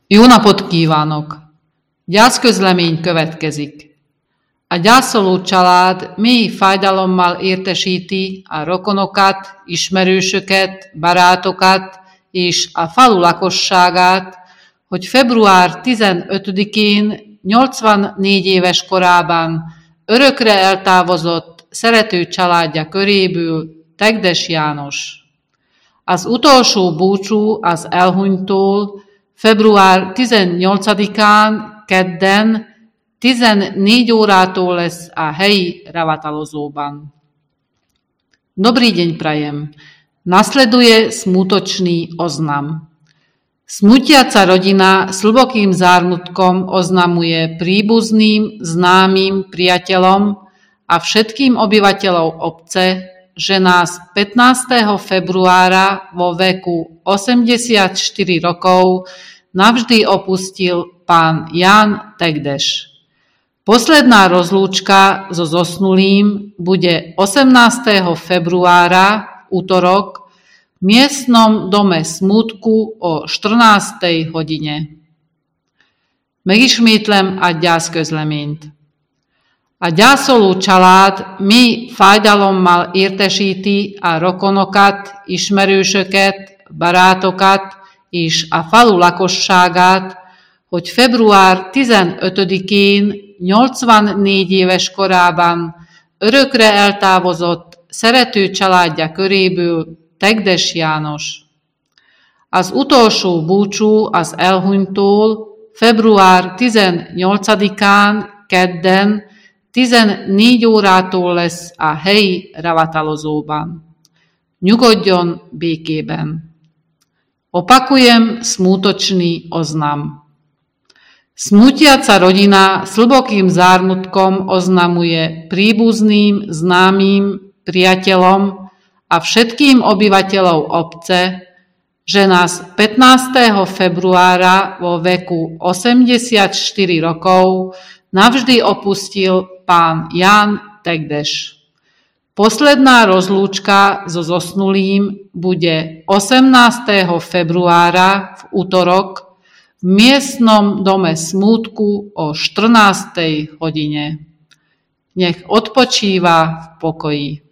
Jó napot kívánok! Gyászközlemény következik. A gyászoló család mély fájdalommal értesíti a rokonokat, ismerősöket, barátokat és a falu lakosságát, hogy február 15-én 84 éves korában örökre eltávozott szerető családja köréből Tegdes János. Az utolsó búcsú az elhunytól február 18-án kedden 14 órától lesz a helyi ravatalozóban. Dobrý deň prajem. Nasleduje smutočný oznam. Smutiaca rodina s hlbokým zármutkom oznamuje príbuzným, známym, priateľom a všetkým obyvateľom obce, že nás 15. februára vo veku 84 rokov navždy opustil pán Ján Tegdeš. Posledná rozlúčka so zosnulým bude 18. februára, utorok, v miestnom dome smútku o 14. hodine. Megismétlem a gyászközleményt. A gyászoló család mély fájdalommal értesíti a rokonokat, ismerősöket, barátokat és a falu lakosságát, hogy február 15-én 84 éves korában örökre eltávozott szerető családja köréből Tegdes János. Az utolsó búcsú az elhunytól február 18-án kedden 14 órától lesz a helyi ravatalozóban. Nyugodjon békében. Opakujem smutočný oznam. Smutiaca rodina s hlbokým zármutkom oznamuje príbuzným, známym, priateľom a všetkým obyvateľom obce, že nás 15. februára vo veku 84 rokov navždy opustil pán Ján Tegdeš. Posledná rozlúčka so zosnulým bude 18. februára v utorok v miestnom dome smútku o 14. hodine. Nech odpočíva v pokoji.